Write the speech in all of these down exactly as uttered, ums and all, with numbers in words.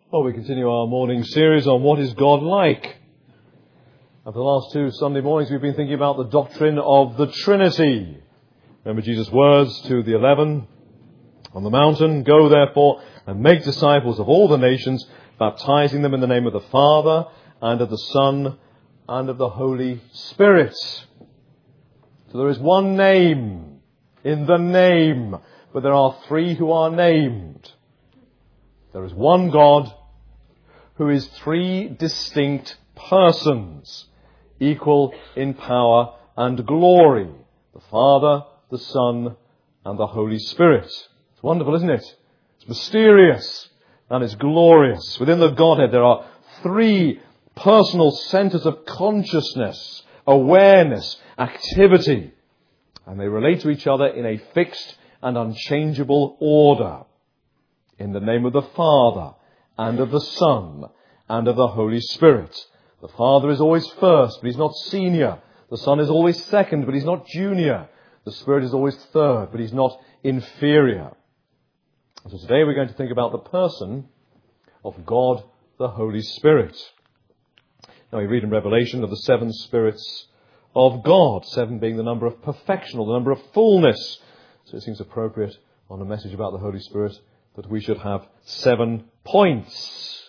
Well, we continue our morning series on what is God like. And for the last two Sunday mornings, we've been thinking about the doctrine of the Trinity. Remember Jesus' words to the eleven on the mountain, "Go therefore and make disciples of all the nations, baptizing them in the name of the Father and of the Son and of the Holy Spirit." So there is one name in the name, but there are three who are named. There is one God who is three distinct persons, equal in power and glory: the Father, the Son, and the Holy Spirit. It's wonderful, isn't it? It's mysterious and it's glorious. Within the Godhead there are three personal centers of consciousness, awareness, activity, and they relate to each other in a fixed and unchangeable order. In the name of the Father, and of the Son, and of the Holy Spirit. The Father is always first, but he's not senior. The Son is always second, but he's not junior. The Spirit is always third, but he's not inferior. So today we're going to think about the person of God, the Holy Spirit. Now we read in Revelation of the seven spirits of God, seven being the number of perfection, or the number of fullness. So it seems appropriate on a message about the Holy Spirit that we should have seven points.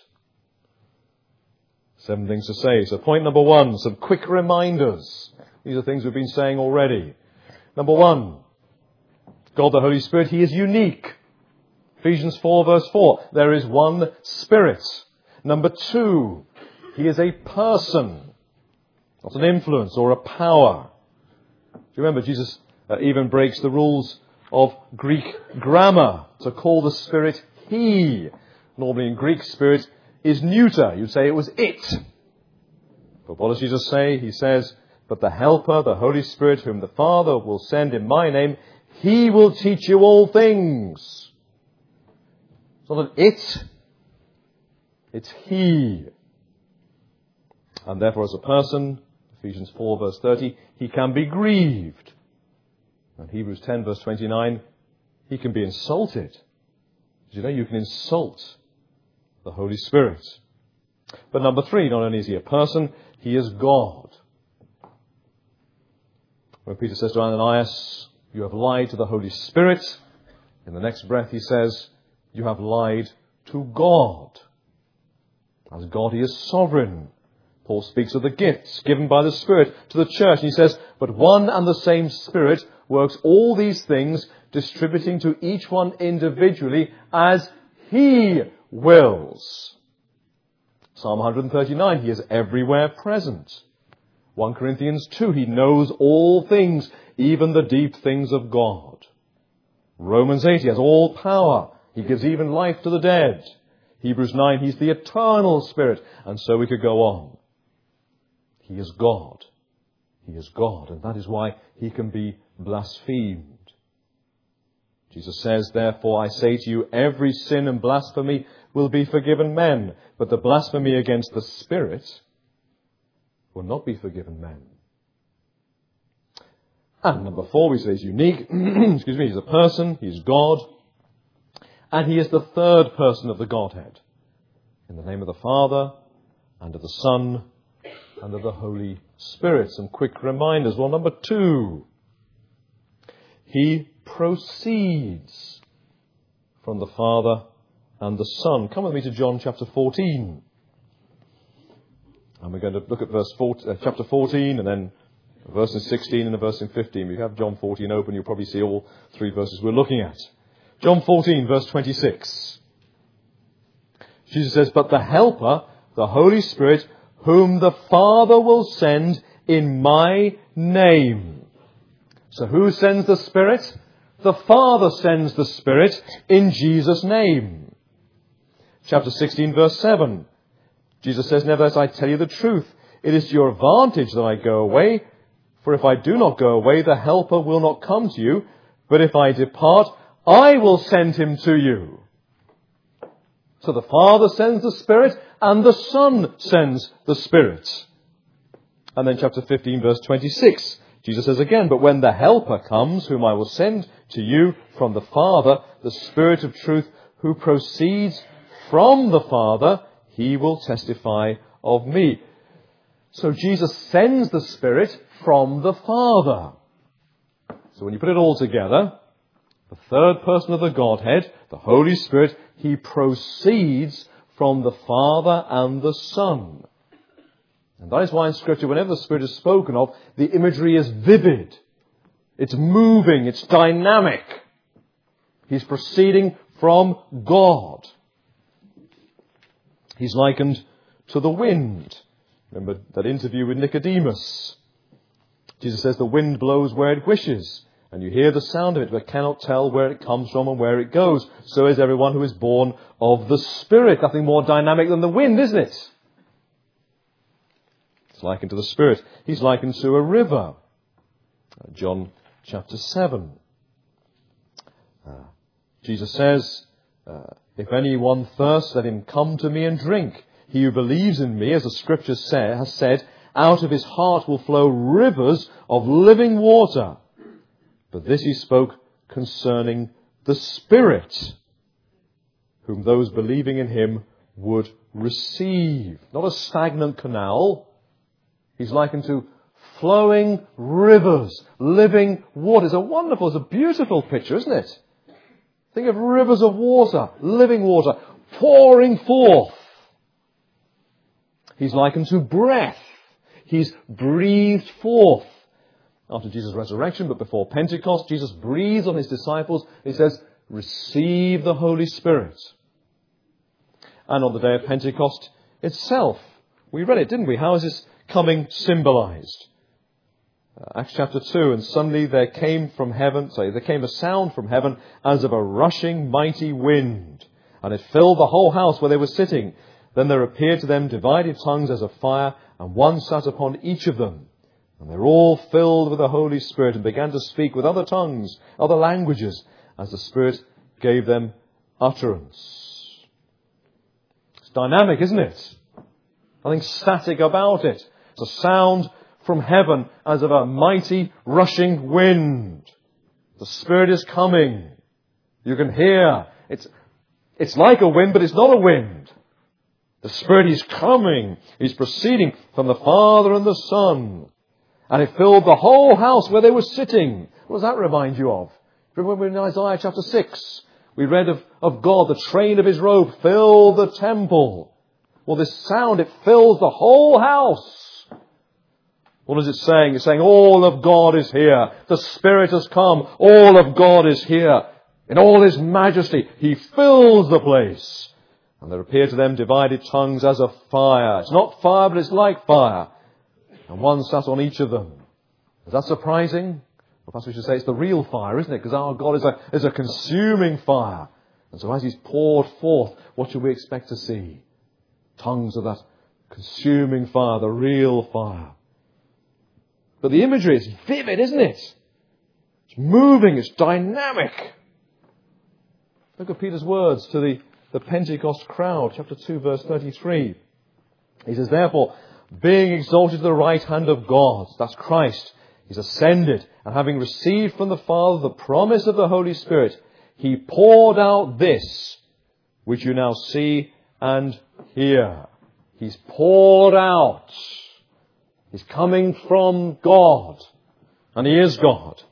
Seven things to say. So point number one, some quick reminders. These are things we've been saying already. Number one, God the Holy Spirit, he is unique. Ephesians four verse four, there is one Spirit. Number two, he is a person, not an influence or a power. Do you remember Jesus uh, even breaks the rules of Greek grammar to call the Spirit he. Normally in Greek, Spirit is neuter. You'd say it was it. But what does Jesus say? He says, "But the Helper, the Holy Spirit, whom the Father will send in my name, he will teach you all things." It's not an it, it's he. And therefore as a person, Ephesians four verse thirty, he can be grieved. And Hebrews ten verse twenty-nine, he can be insulted. Did you know you can insult the Holy Spirit? But number three, not only is he a person, he is God. When Peter says to Ananias, "You have lied to the Holy Spirit," in the next breath he says, "You have lied to God." As God, he is sovereign. Paul speaks of the gifts given by the Spirit to the church, and he says, "But one and the same Spirit works all these things, distributing to each one individually as he wills." Psalm one thirty-nine, he is everywhere present. First Corinthians two, he knows all things, even the deep things of God. Romans eight, he has all power. He gives even life to the dead. Hebrews nine, he's the eternal Spirit. And so we could go on. He is God. He is God, and that is why he can be blasphemed. Jesus says, "Therefore I say to you, every sin and blasphemy will be forgiven men, but the blasphemy against the Spirit will not be forgiven men." And number four, we say he's unique. Excuse me, he's a person, he's God, and he is the third person of the Godhead. In the name of the Father, and of the Son, and of the Holy Spirit. Some quick reminders. Well, number two, he proceeds from the Father and the Son. Come with me to John chapter fourteen. And we're going to look at verse fourteen, uh, chapter fourteen, and then verses sixteen and a verse in fifteen. If you have John fourteen open, you'll probably see all three verses we're looking at. John fourteen, verse twenty-six. Jesus says, "But the Helper, the Holy Spirit, whom the Father will send in my name." So who sends the Spirit? The Father sends the Spirit in Jesus' name. Chapter sixteen, verse seven. Jesus says, "Nevertheless, I tell you the truth. It is to your advantage that I go away. For if I do not go away, the Helper will not come to you. But if I depart, I will send him to you." So the Father sends the Spirit, and the Son sends the Spirit. And then chapter fifteen, verse twenty-six, Jesus says again, "But when the Helper comes, whom I will send to you from the Father, the Spirit of truth, who proceeds from the Father, he will testify of me. So Jesus sends the Spirit from the Father. So when you put it all together, the third person of the Godhead, the Holy Spirit, he proceeds from the Father and the Son. And that is why in Scripture, whenever the Spirit is spoken of, the imagery is vivid. It's moving. It's dynamic. He's proceeding from God. He's likened to the wind. Remember that interview with Nicodemus. Jesus says the wind blows where it wishes, and you hear the sound of it, but cannot tell where it comes from and where it goes. So is everyone who is born of the Spirit. Nothing more dynamic than the wind, isn't it? It's likened to the Spirit. He's likened to a river. John chapter seven. Uh, Jesus says, uh, if anyone thirsts, let him come to me and drink. He who believes in me, as the Scripture say, has said, out of his heart will flow rivers of living water. But this he spoke concerning the Spirit, whom those believing in him would receive. Not a stagnant canal. He's likened to flowing rivers, living water. It's a wonderful, it's a beautiful picture, isn't it? Think of rivers of water, living water, pouring forth. He's likened to breath. He's breathed forth. After Jesus' resurrection, but before Pentecost, Jesus breathes on his disciples. He says, receive the Holy Spirit. And on the day of Pentecost itself, we read it, didn't we? How is this coming symbolized? Uh, Acts chapter two, and suddenly there came from heaven, sorry, there came a sound from heaven as of a rushing mighty wind, and it filled the whole house where they were sitting. Then there appeared to them divided tongues as of fire, and one sat upon each of them. And they were all filled with the Holy Spirit and began to speak with other tongues, other languages, as the Spirit gave them utterance. It's dynamic, isn't it? Nothing static about it. It's a sound from heaven as of a mighty rushing wind. The Spirit is coming. You can hear. It's, it's like a wind, but it's not a wind. The Spirit is coming. He's proceeding from the Father and the Son. And it filled the whole house where they were sitting. What does that remind you of? Remember in Isaiah chapter six, we read of, of God, the train of his robe filled the temple. Well, this sound, it fills the whole house. What is it saying? It's saying all of God is here. The Spirit has come. All of God is here. In all his majesty, he fills the place. And there appear to them divided tongues as of fire. It's not fire, but it's like fire. And one sat on each of them. Is that surprising? Well, perhaps we should say it's the real fire, isn't it? Because our God is a, is a consuming fire. And so as he's poured forth, what should we expect to see? Tongues of that consuming fire, the real fire. But the imagery is vivid, isn't it? It's moving, it's dynamic. Look at Peter's words to the, the Pentecost crowd, chapter two, verse thirty-three. He says, therefore, being exalted to the right hand of God, that's Christ, he's ascended, and having received from the Father the promise of the Holy Spirit, he poured out this, which you now see and hear. He's poured out. He's coming from God, and he is God.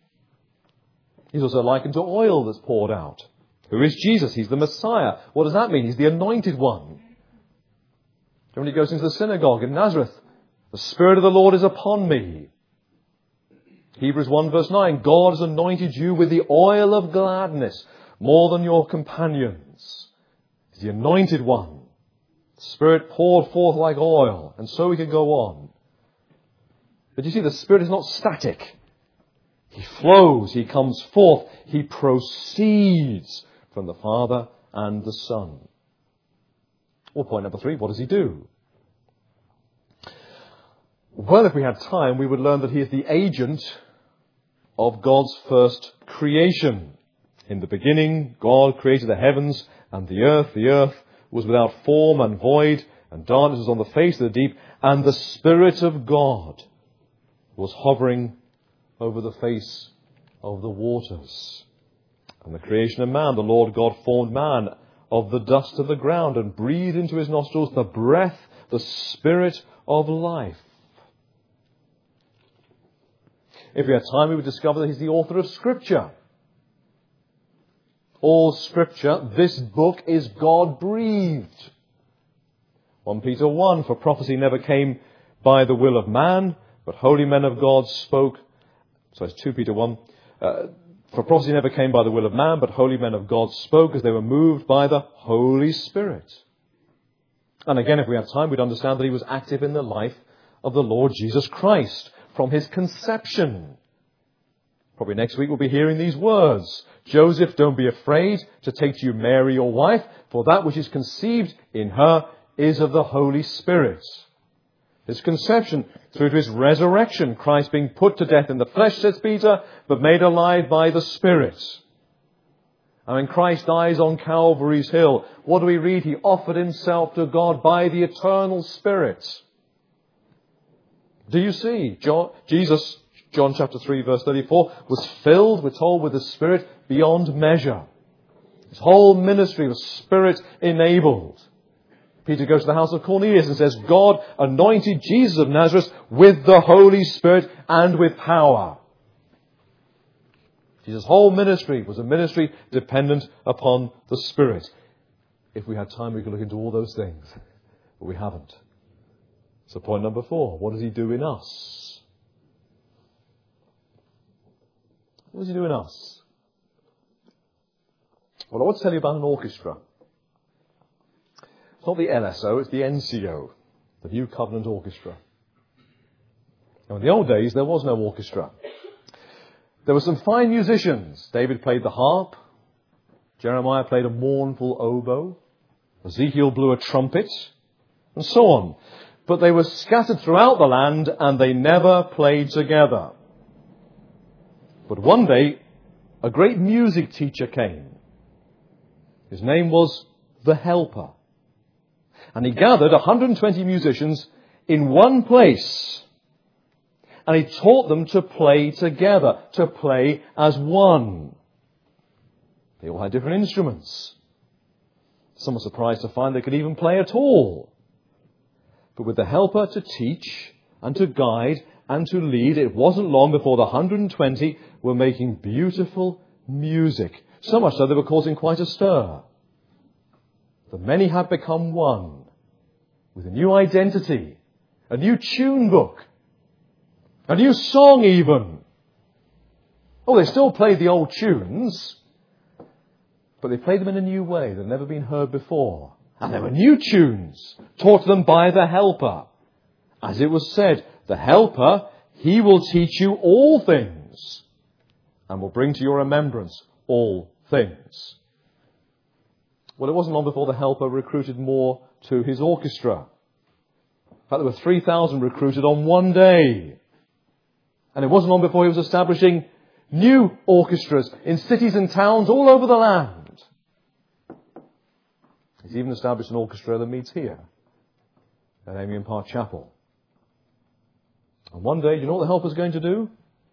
He's also likened to oil that's poured out. Who is Jesus? He's the Messiah. What does that mean? He's the anointed one. When he goes into the synagogue in Nazareth, the Spirit of the Lord is upon me. Hebrews one verse nine, God has anointed you with the oil of gladness more than your companions. He's the anointed one. The Spirit poured forth like oil, and so we could go on. But you see, the Spirit is not static. He flows, he comes forth, he proceeds from the Father and the Son. Well, point number three, what does he do? Well, if we had time, we would learn that he is the agent of God's first creation. In the beginning, God created the heavens and the earth. The earth was without form and void, and darkness was on the face of the deep, and the Spirit of God was hovering over the face of the waters. And the creation of man, the Lord God formed man of the dust of the ground and breathed into his nostrils the breath, the spirit of life. If we had time, we would discover that he's the author of Scripture. All Scripture, this book, is God-breathed. First Peter one, for prophecy never came by the will of man, but holy men of God spoke. So it's Second Peter one. Uh, for prophecy never came by the will of man, but holy men of God spoke as they were moved by the Holy Spirit. And again, if we had time, we'd understand that he was active in the life of the Lord Jesus Christ from his conception. Probably next week we'll be hearing these words. Joseph, don't be afraid to take to you Mary your wife, for that which is conceived in her is of the Holy Spirit. His conception through to his resurrection, Christ being put to death in the flesh, says Peter, but made alive by the Spirit. And when Christ dies on Calvary's hill, what do we read? He offered himself to God by the eternal Spirit. Do you see? John, Jesus, John chapter three, verse thirty-four, was filled, we're told, with the Spirit beyond measure. His whole ministry was Spirit-enabled. Peter goes to the house of Cornelius and says, God anointed Jesus of Nazareth with the Holy Spirit and with power. Jesus' whole ministry was a ministry dependent upon the Spirit. If we had time, we could look into all those things, but we haven't. So point number four, what does he do in us? What does he do in us? Well, I want to tell you about an orchestra. It's not the L S O, it's the N C O, the New Covenant Orchestra. Now, in the old days, there was no orchestra. There were some fine musicians. David played the harp. Jeremiah played a mournful oboe. Ezekiel blew a trumpet. And so on. But they were scattered throughout the land and they never played together. But one day, a great music teacher came. His name was the Helper. And he gathered one hundred twenty musicians in one place. And he taught them to play together, to play as one. They all had different instruments. Some were surprised to find they could even play at all. But with the Helper to teach and to guide and to lead, it wasn't long before the one hundred twenty were making beautiful music. So much so they were causing quite a stir. The many had become one, with a new identity, a new tune book, a new song even. Oh, they still played the old tunes, but they played them in a new way that had never been heard before. And there were new tunes taught to them by the Helper. As it was said, the Helper, he will teach you all things and will bring to your remembrance all things. Well, it wasn't long before the Helper recruited more to his orchestra. In fact, there were three thousand recruited on one day. And it wasn't long before he was establishing new orchestras in cities and towns all over the land. He's even established an orchestra that meets here at Amiens Park Chapel. And one day, do you know what the Helper's going to do?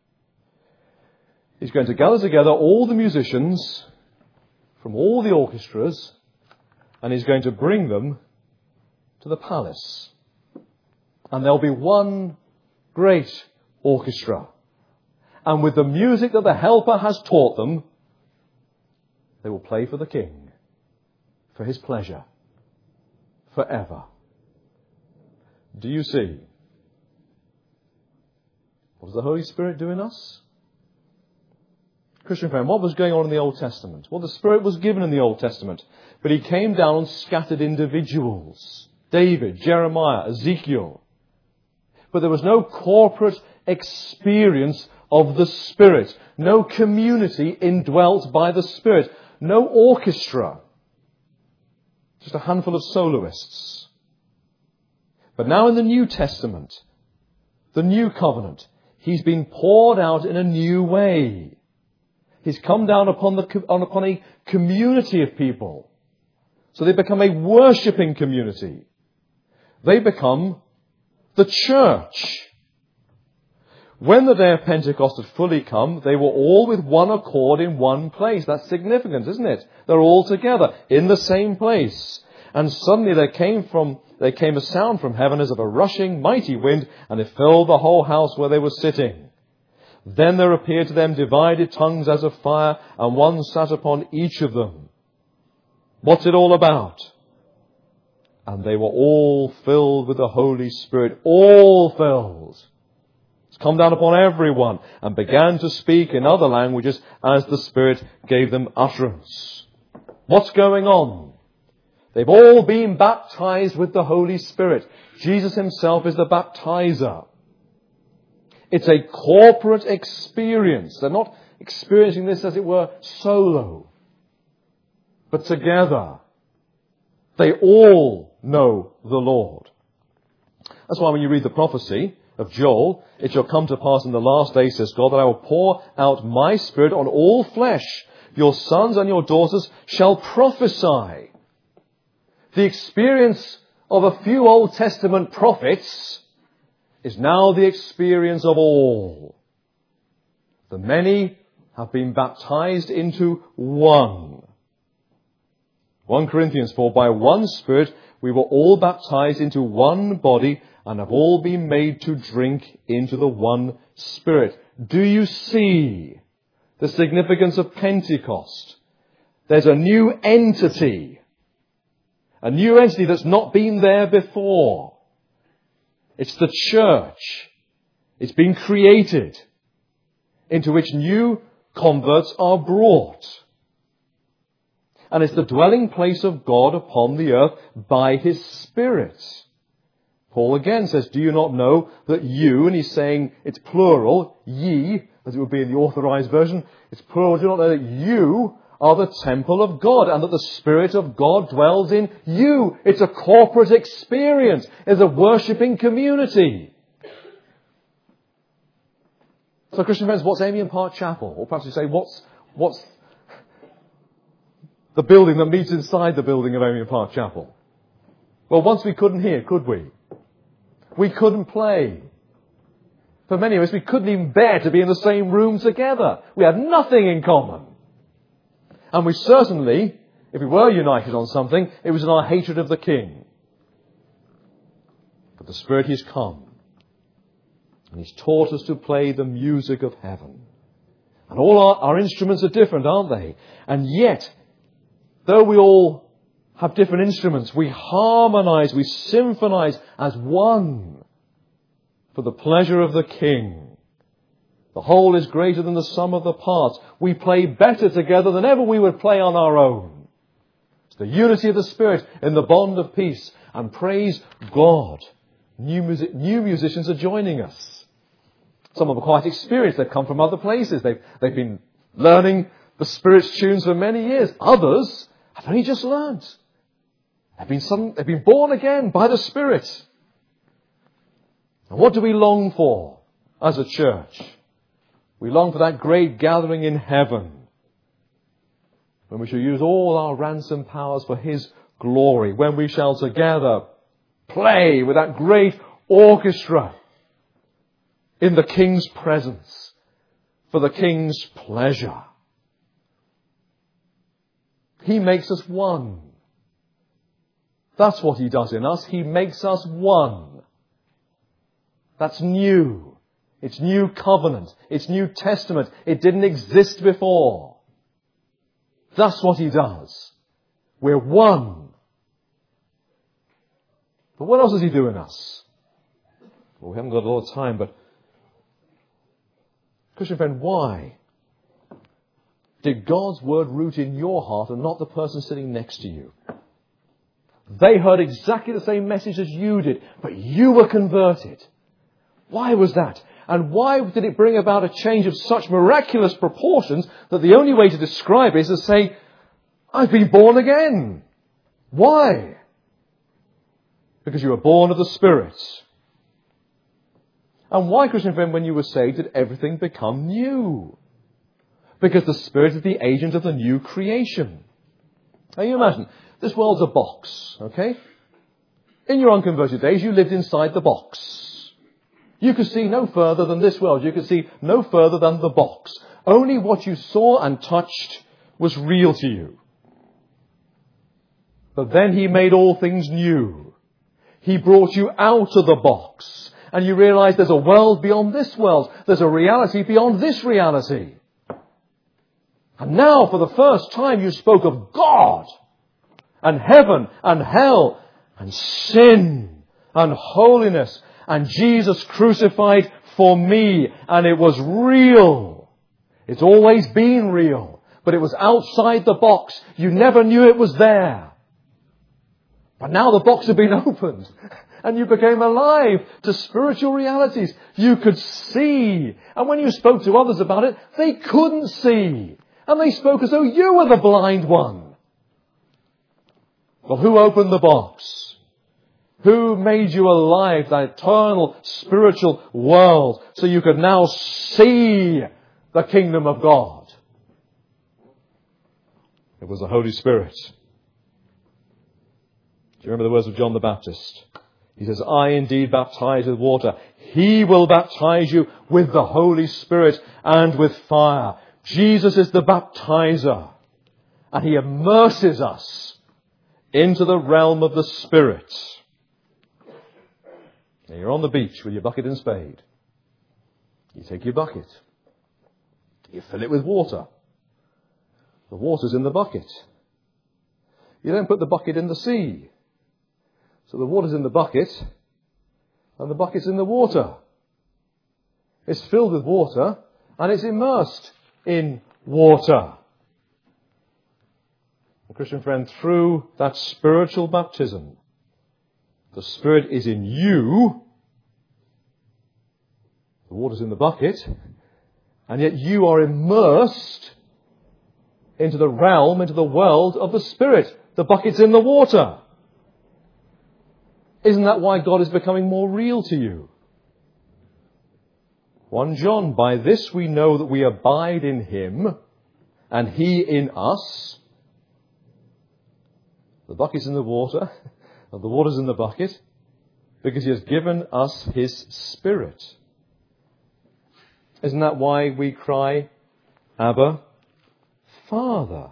He's going to gather together all the musicians from all the orchestras, and he's going to bring them to the palace. And there'll be one great orchestra. And with the music that the Helper has taught them, they will play for the King, for his pleasure, forever. Do you see? What does the Holy Spirit do in us? Christian friend, what was going on in the Old Testament? Well, the Spirit was given in the Old Testament, but he came down on scattered individuals. David, Jeremiah, Ezekiel. But there was no corporate experience of the Spirit. No community indwelt by the Spirit. No orchestra. Just a handful of soloists. But now in the New Testament, the New Covenant, he's been poured out in a new way. He's come down upon, the, upon a community of people. So they become a worshipping community. They become the church. When the day of Pentecost had fully come, they were all with one accord in one place. That's significant, isn't it? They're all together in the same place. And suddenly there came from there came a sound from heaven as of a rushing mighty wind, and it filled the whole house where they were sitting. Then there appeared to them divided tongues as of fire, and one sat upon each of them. What's it all about? And they were all filled with the Holy Spirit. All filled. It's come down upon everyone, and began to speak in other languages as the Spirit gave them utterance. What's going on? They've all been baptized with the Holy Spirit. Jesus himself is the baptizer. It's a corporate experience. They're not experiencing this, as it were, solo, but together. They all know the Lord. That's why when you read the prophecy of Joel, it shall come to pass in the last days, says God, that I will pour out my Spirit on all flesh. Your sons and your daughters shall prophesy. The experience of a few Old Testament prophets is now the experience of all. The many have been baptized into one. First Corinthians, for by one Spirit we were all baptized into one body, and have all been made to drink into the one Spirit. Do you see the significance of Pentecost? There's a new entity. A new entity that's not been there before. It's the church. It's been created, into which new converts are brought. And it's the dwelling place of God upon the earth by his Spirit. Paul again says, do you not know that you, and he's saying it's plural, ye, as it would be in the authorized version, it's plural, do you not know that you are the temple of God, and that the Spirit of God dwells in you? It's a corporate experience. It's a worshipping community. So, Christian friends, what's Amiens Park Chapel? Or perhaps you say, what's what's the building that meets inside the building of Amiens Park Chapel? Well, once we couldn't hear, could we? We couldn't play. For many of us, we couldn't even bear to be in the same room together. We had nothing in common. And we certainly, if we were united on something, it was in our hatred of the King. But the Spirit has come. And he's taught us to play the music of heaven. And all our, our instruments are different, aren't they? And yet, though we all have different instruments, we harmonize, we symphonize as one for the pleasure of the King. The whole is greater than the sum of the parts. We play better together than ever we would play on our own. It's the unity of the Spirit in the bond of peace. And praise God, new, music, new musicians are joining us. Some of them are quite experienced. They've come from other places. They've, they've been learning the Spirit's tunes for many years. Others have only just learned. They've been, some, they've been born again by the Spirit. And what do we long for as a church? We long for that great gathering in heaven, when we shall use all our ransom powers for his glory, when we shall together play with that great orchestra in the King's presence, for the King's pleasure. He makes us one. That's what he does in us. He makes us one. That's new. It's new covenant. It's New Testament. It didn't exist before. That's what he does. We're one. But what else does he do in us? Well, we haven't got a lot of time, but Christian friend, why did God's word root in your heart and not the person sitting next to you? They heard exactly the same message as you did, but you were converted. Why was that? And why did it bring about a change of such miraculous proportions that the only way to describe it is to say, I've been born again? Why? Because you were born of the Spirit. And why, Christian friend, when you were saved, did everything become new? Because the Spirit is the agent of the new creation. Now you imagine, this world's a box, okay? In your unconverted days, you lived inside the box. You could see no further than this world. You could see no further than the box. Only what you saw and touched was real to you. But then he made all things new. He brought you out of the box. And you realize there's a world beyond this world. There's a reality beyond this reality. And now, for the first time, you spoke of God and heaven and hell and sin and holiness and Jesus crucified for me. And it was real. It's always been real. But it was outside the box. You never knew it was there. But now the box had been opened. And you became alive to spiritual realities. You could see. And when you spoke to others about it, they couldn't see. And they spoke as though you were the blind one. Well, who opened the box? Who made you alive, that eternal spiritual world, so you could now see the kingdom of God? It was the Holy Spirit. Do you remember the words of John the Baptist? He says, I indeed baptize with water. He will baptize you with the Holy Spirit and with fire. Jesus is the baptizer. And he immerses us into the realm of the Spirit. Now you're on the beach with your bucket and spade. You take your bucket. You fill it with water. The water's in the bucket. You don't put the bucket in the sea. So the water's in the bucket, and the bucket's in the water. It's filled with water, and it's immersed in water. And Christian friend, through that spiritual baptism, the Spirit is in you, the water's in the bucket, and yet you are immersed into the realm, into the world of the Spirit. The bucket's in the water. Isn't that why God is becoming more real to you? First John, by this we know that we abide in him and he in us. The bucket's in the water and the water's in the bucket because he has given us his Spirit. Isn't that why we cry, Abba, Father?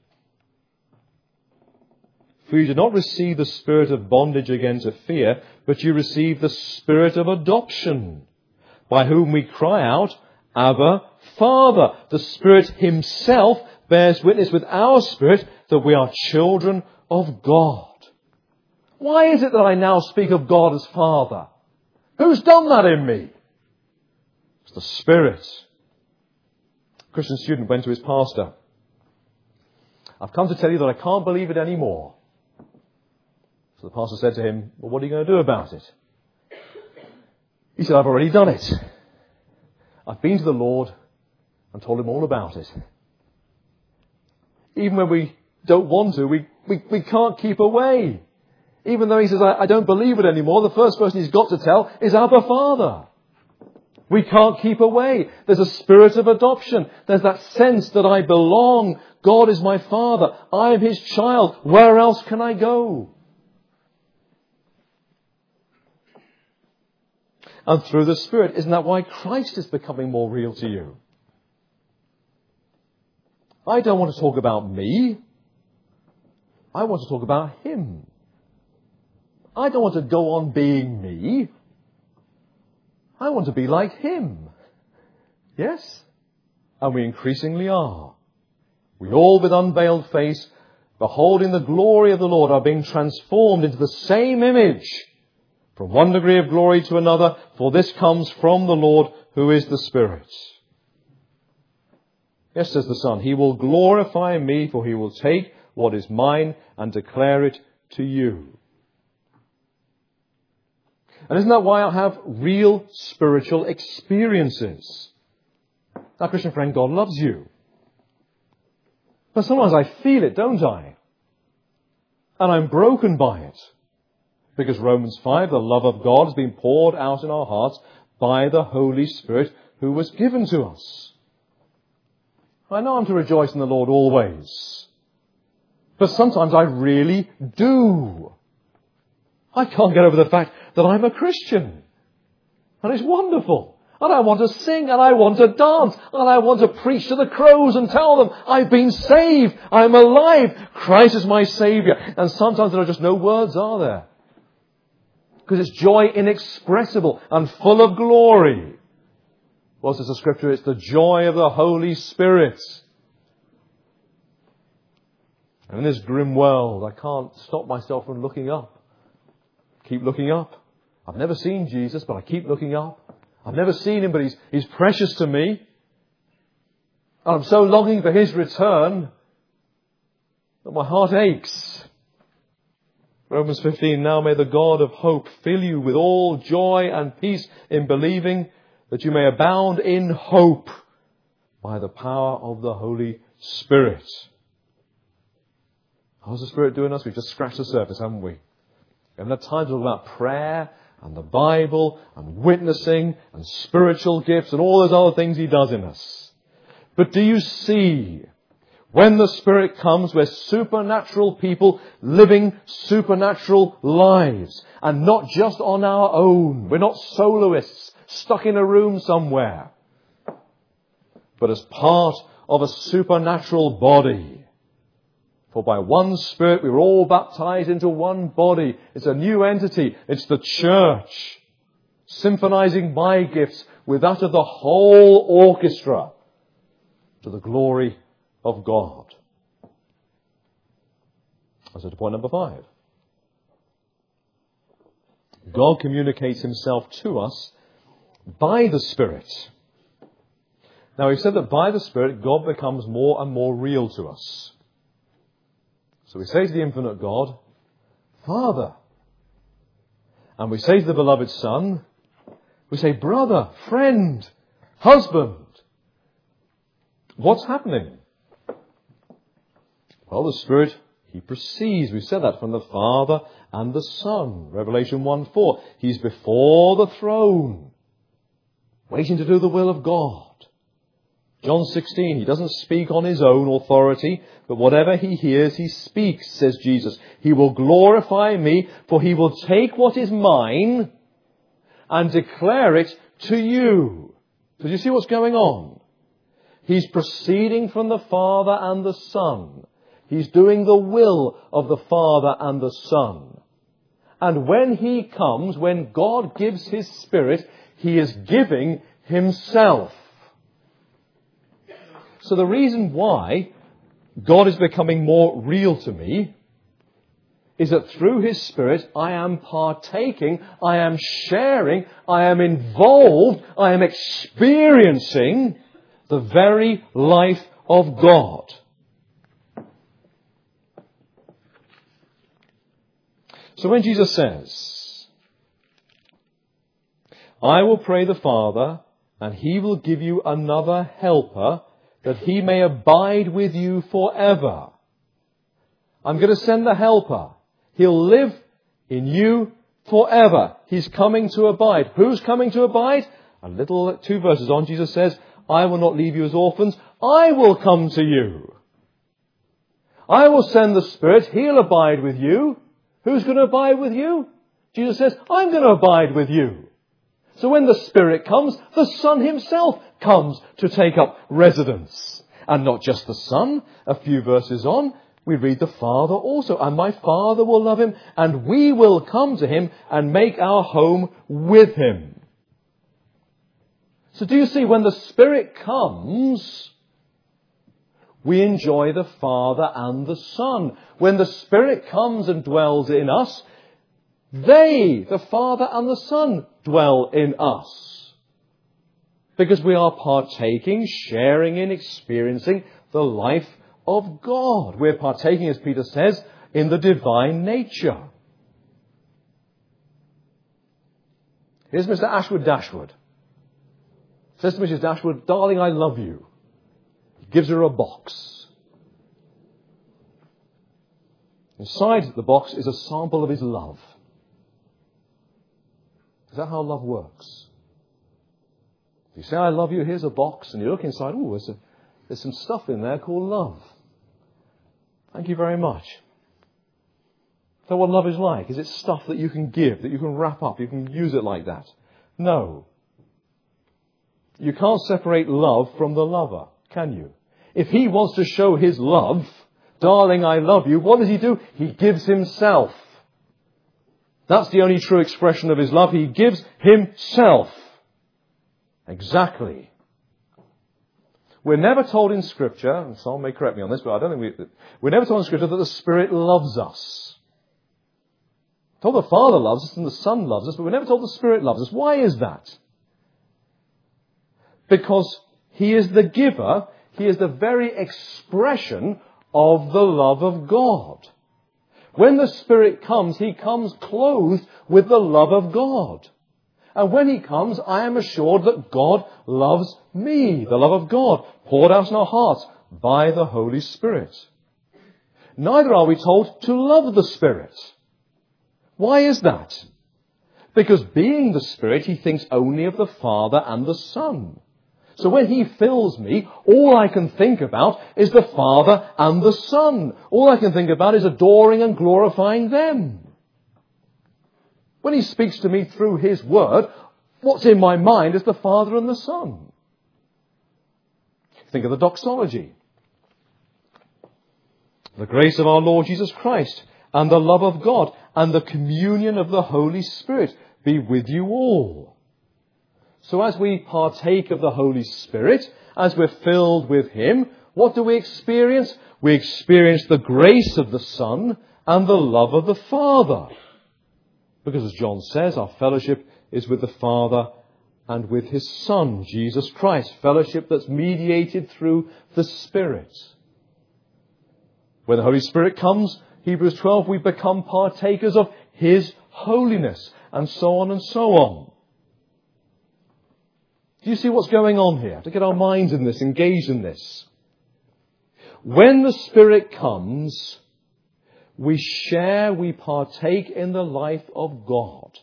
For you did not receive the spirit of bondage again to fear, but you received the Spirit of adoption, by whom we cry out, Abba, Father. The Spirit himself bears witness with our spirit that we are children of God. Why is it that I now speak of God as Father? Who's done that in me? It's the Spirit. A Christian student went to his pastor. I've come to tell you that I can't believe it anymore. So the pastor said to him, well, what are you going to do about it? He said, I've already done it. I've been to the Lord and told him all about it. Even when we don't want to, we, we, we can't keep away. Even though he says, I, I don't believe it anymore, the first person he's got to tell is Abba, Father. We can't keep away. There's a spirit of adoption. There's that sense that I belong. God is my Father. I am his child. Where else can I go? And through the Spirit, isn't that why Christ is becoming more real to you? I don't want to talk about me. I want to talk about him. I don't want to go on being me. I want to be like him. Yes? And we increasingly are. We all with unveiled face, beholding the glory of the Lord, are being transformed into the same image from one degree of glory to another, for this comes from the Lord who is the Spirit. Yes, says the Son, he will glorify me, for he will take what is mine and declare it to you. And isn't that why I have real spiritual experiences? Now, Christian friend, God loves you. But sometimes I feel it, don't I? And I'm broken by it. Because Romans five, the love of God has been poured out in our hearts by the Holy Spirit who was given to us. I know I'm to rejoice in the Lord always. But sometimes I really do. I can't get over the fact that I'm a Christian. And it's wonderful. And I want to sing, and I want to dance, and I want to preach to the crows and tell them, I've been saved, I'm alive, Christ is my Saviour. And sometimes there are just no words, are there? Because it's joy inexpressible and full of glory. What says the Scripture? It's the joy of the Holy Spirit. And in this grim world, I can't stop myself from looking up. Keep looking up. I've never seen Jesus, but I keep looking up. I've never seen Him, but He's, he's precious to me. And I'm so longing for His return that my heart aches. Romans fifteen, now may the God of hope fill you with all joy and peace in believing, that you may abound in hope by the power of the Holy Spirit. How's the Spirit doing us? We've just scratched the surface, haven't we? We haven't had time to talk about prayer and the Bible and witnessing and spiritual gifts and all those other things He does in us. But do you see, when the Spirit comes, we're supernatural people living supernatural lives, and not just on our own. We're not soloists stuck in a room somewhere, but as part of a supernatural body. For by one Spirit we were all baptized into one body. It's a new entity. It's the church, symphonizing my gifts with that of the whole orchestra to the glory of God. That's to point number five. God communicates Himself to us by the Spirit. Now, we've said that by the Spirit, God becomes more and more real to us. So we say to the infinite God, Father. And we say to the beloved Son, we say, brother, friend, husband. What's happening? Well, the Spirit, He proceeds. We said that from the Father and the Son. Revelation one four. He's before the throne, waiting to do the will of God. John sixteen, He doesn't speak on His own authority, but whatever He hears, He speaks, says Jesus. He will glorify me, for He will take what is mine and declare it to you. So do you see what's going on? He's proceeding from the Father and the Son. He's doing the will of the Father and the Son. And when He comes, when God gives His Spirit, He is giving Himself. So the reason why God is becoming more real to me is that through His Spirit I am partaking, I am sharing, I am involved, I am experiencing the very life of God. So when Jesus says, I will pray the Father, and He will give you another helper, that He may abide with you forever. I'm going to send the helper. He'll live in you forever. He's coming to abide. Who's coming to abide? A little, two verses on, Jesus says, I will not leave you as orphans. I will come to you. I will send the Spirit. He'll abide with you. Who's going to abide with you? Jesus says, I'm going to abide with you. So when the Spirit comes, the Son Himself comes to take up residence. And not just the Son. A few verses on, we read the Father also. And my Father will love Him, and we will come to Him and make our home with Him. So do you see, when the Spirit comes, we enjoy the Father and the Son. When the Spirit comes and dwells in us, they, the Father and the Son, dwell in us. Because we are partaking, sharing in, experiencing the life of God. We're partaking, as Peter says, in the divine nature. Here's Mister Ashwood Dashwood. Says to Missus Dashwood, darling, I love you. He gives her a box. Inside the box is a sample of his love. Is that how love works? You say, I love you, here's a box, and you look inside, oh, there's, a, there's some stuff in there called love. Thank you very much. So what love is like? Is it stuff that you can give, that you can wrap up, you can use it like that? No. You can't separate love from the lover, can you? If he wants to show his love, darling, I love you, what does he do? He gives himself. That's the only true expression of his love. He gives himself. Exactly. We're never told in Scripture, and someone may correct me on this, but I don't think we, we're never told in Scripture that the Spirit loves us. We're told the Father loves us and the Son loves us, but we're never told the Spirit loves us. Why is that? Because he is the giver. He is the very expression of the love of God. When the Spirit comes, he comes clothed with the love of God. And when he comes, I am assured that God loves me, the love of God, poured out in our hearts by the Holy Spirit. Neither are we told to love the Spirit. Why is that? Because being the Spirit, he thinks only of the Father and the Son. So when he fills me, all I can think about is the Father and the Son. All I can think about is adoring and glorifying them. When he speaks to me through his word, what's in my mind is the Father and the Son. Think of the doxology. The grace of our Lord Jesus Christ and the love of God and the communion of the Holy Spirit be with you all. So as we partake of the Holy Spirit, as we're filled with him, what do we experience? We experience the grace of the Son and the love of the Father. Because as John says, our fellowship is with the Father and with his Son, Jesus Christ. Fellowship that's mediated through the Spirit. When the Holy Spirit comes, Hebrews twelve, we become partakers of his holiness, and so on and so on. Do you see what's going on here? To get our minds in this, engaged in this. When the Spirit comes, we share, we partake in the life of God.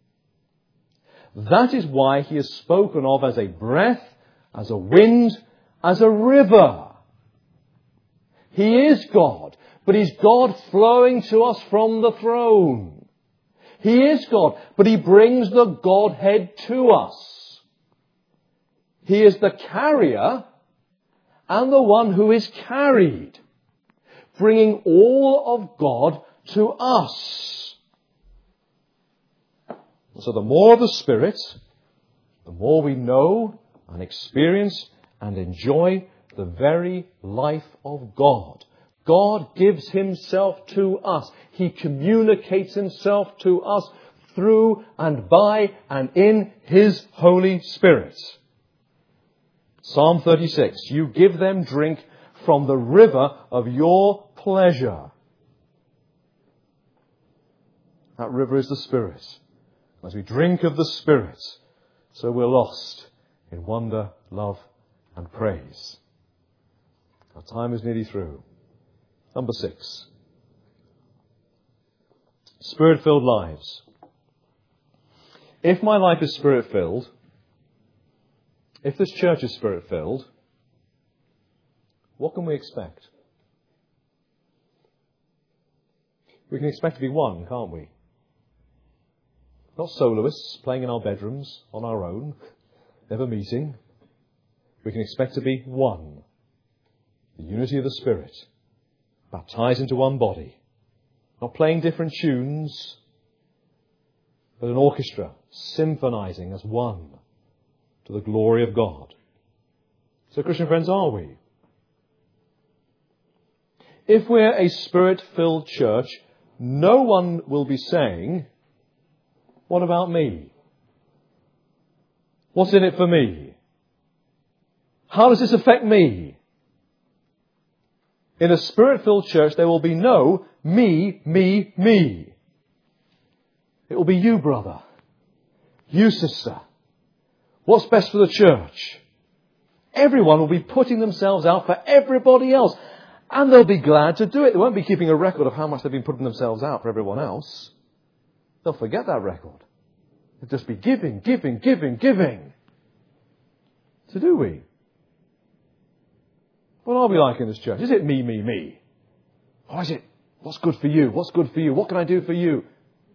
That is why he is spoken of as a breath, as a wind, as a river. He is God, but he's God flowing to us from the throne. He is God, but he brings the Godhead to us. He is the carrier and the one who is carried, bringing all of God to us. So the more of the Spirit, the more we know and experience and enjoy the very life of God. God gives himself to us. He communicates himself to us through and by and in his Holy Spirit. Psalm thirty-six, you give them drink from the river of your pleasure. That river is the Spirit. As we drink of the Spirit, so we're lost in wonder, love, and praise. Our time is nearly through. Number six. Spirit-filled lives. If my life is Spirit-filled, if this church is Spirit-filled, what can we expect? We can expect to be one, can't we? Not soloists playing in our bedrooms on our own, never meeting. We can expect to be one. The unity of the Spirit, baptized into one body. Not playing different tunes, but an orchestra symphonizing as one to the glory of God. So, Christian friends, are we? If we're a Spirit-filled church, no one will be saying, what about me? What's in it for me? How does this affect me? In a Spirit-filled church, there will be no me, me, me. It will be you, brother. You, sister. What's best for the church? Everyone will be putting themselves out for everybody else. And they'll be glad to do it. They won't be keeping a record of how much they've been putting themselves out for everyone else. They'll forget that record. They'll just be giving, giving, giving, giving. So do we? What are we like in this church? Is it me, me, me? Or is it, what's good for you? What's good for you? What can I do for you?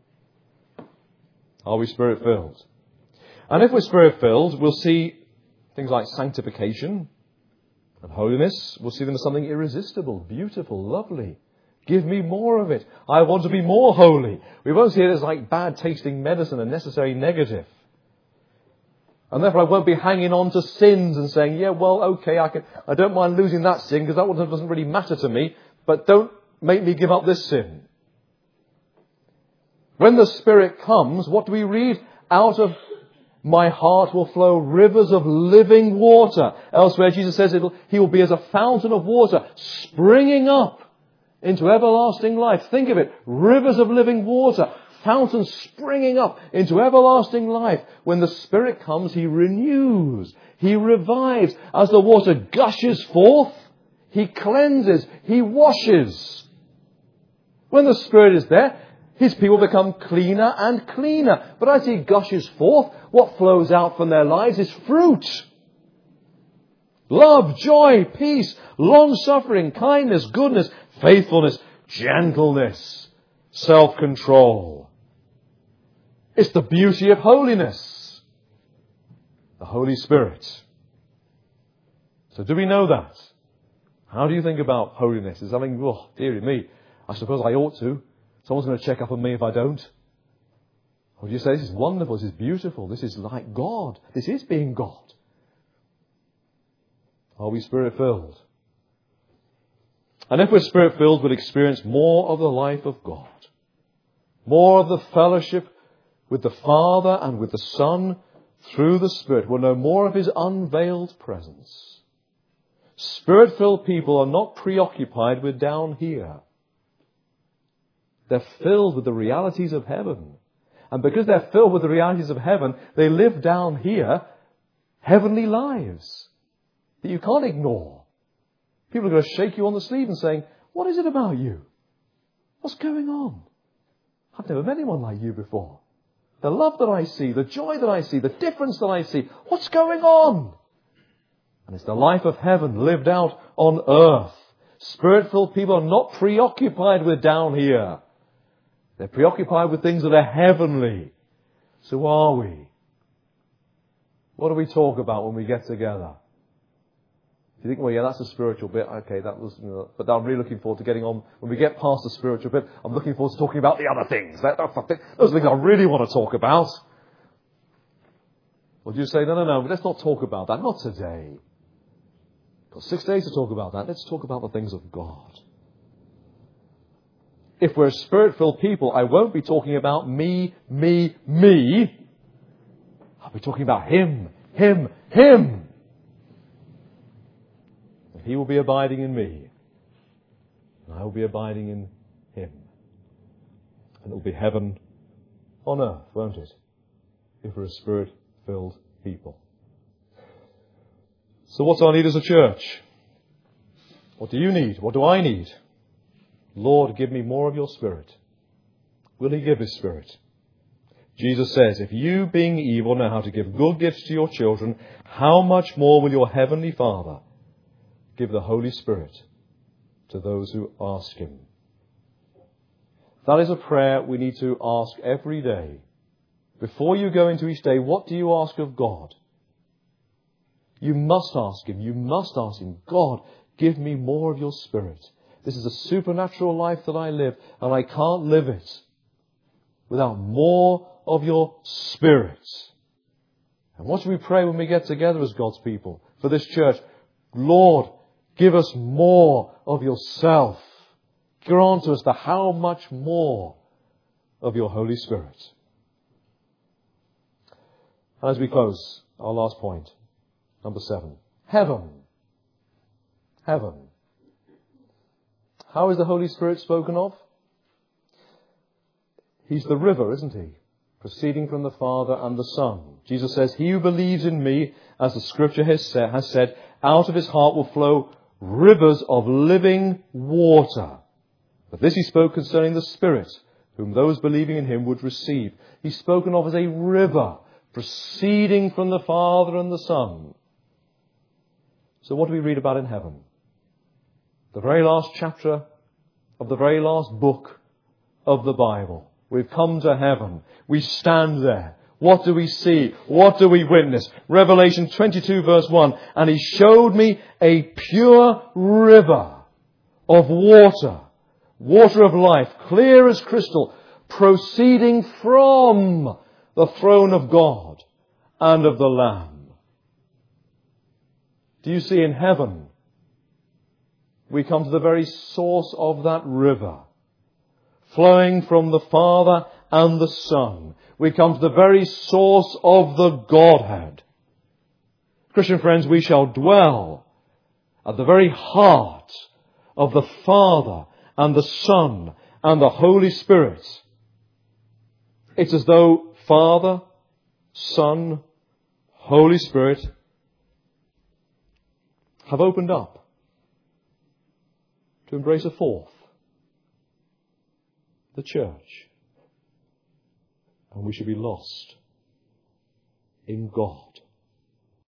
Are we Spirit-filled? And if we're Spirit-filled, we'll see Things like sanctification and holiness, we'll see them as something irresistible, beautiful, lovely. Give me more of it. I want to be more holy. We won't see it as like bad tasting medicine, a necessary negative. And therefore I won't be hanging on to sins and saying, yeah, well, okay, I can, I don't mind losing that sin because that one doesn't really matter to me, but don't make me give up this sin. When the Spirit comes, what do we read? Out of my heart will flow rivers of living water. Elsewhere, Jesus says it'll, He will be as a fountain of water springing up into everlasting life. Think of it. Rivers of living water. Fountains springing up into everlasting life. When the Spirit comes, He renews. He revives. As the water gushes forth, He cleanses. He washes. When the Spirit is there, His people become cleaner and cleaner. But as He gushes forth, what flows out from their lives is fruit. Love, joy, peace, long-suffering, kindness, goodness, faithfulness, gentleness, self-control. It's the beauty of holiness. The Holy Spirit. So do we know that? How do you think about holiness? Is something, oh, dearie me, I suppose I ought to. Someone's going to check up on me if I don't. Or do you say, this is wonderful, this is beautiful, this is like God. This is being God. Are we Spirit-filled? And if we're Spirit-filled, we'll experience more of the life of God. More of the fellowship with the Father and with the Son through the Spirit. We'll know more of His unveiled presence. Spirit-filled people are not preoccupied with down here. They're filled with the realities of heaven. And because they're filled with the realities of heaven, they live down here heavenly lives that you can't ignore. People are going to shake you on the sleeve and saying, what is it about you? What's going on? I've never met anyone like you before. The love that I see, the joy that I see, the difference that I see. What's going on? And it's the life of heaven lived out on earth. Spirit-filled people are not preoccupied with down here. They're preoccupied with things that are heavenly. So are we. What do we talk about when we get together? You think, well, yeah, that's the spiritual bit. Okay, that was, you know, but I'm really looking forward to getting on. When we get past the spiritual bit, I'm looking forward to talking about the other things. That, that's the thing, those are the things I really want to talk about. Or do you say, no, no, no, let's not talk about that. Not today. We've got six days to talk about that. Let's talk about the things of God. If we're Spirit-filled people, I won't be talking about me, me, me. I'll be talking about Him, Him, Him. He will be abiding in me. And I will be abiding in Him. And it will be heaven on earth, won't it? If we're a Spirit-filled people. So what's our need as a church? What do you need? What do I need? Lord, give me more of your Spirit. Will He give His Spirit? Jesus says, if you, being evil, know how to give good gifts to your children, how much more will your heavenly Father give the Holy Spirit to those who ask Him? That is a prayer we need to ask every day. Before you go into each day, what do you ask of God? You must ask Him. You must ask Him, God, give me more of your Spirit. This is a supernatural life that I live, and I can't live it without more of your Spirit. And what do we pray when we get together as God's people for this church? Lord, give us more of yourself. Grant to us the how much more of your Holy Spirit. And as we close, our last point, number seven. Heaven. Heaven. How is the Holy Spirit spoken of? He's the river, isn't He? Proceeding from the Father and the Son. Jesus says, he who believes in me, as the Scripture has said, has said, out of his heart will flow rivers of living water. But this He spoke concerning the Spirit, whom those believing in Him would receive. He's spoken of as a river, proceeding from the Father and the Son. So what do we read about in heaven? The very last chapter of the very last book of the Bible. We've come to heaven. We stand there. What do we see? What do we witness? Revelation twenty-two verse one. And he showed me a pure river of water, water of life, clear as crystal, proceeding from the throne of God and of the Lamb. Do you see, in heaven, we come to the very source of that river, flowing from the Father and the Son. We come to the very source of the Godhead. Christian friends, we shall dwell at the very heart of the Father and the Son and the Holy Spirit. It's as though Father, Son, Holy Spirit have opened up to embrace a fourth, the church. And we should be lost in God.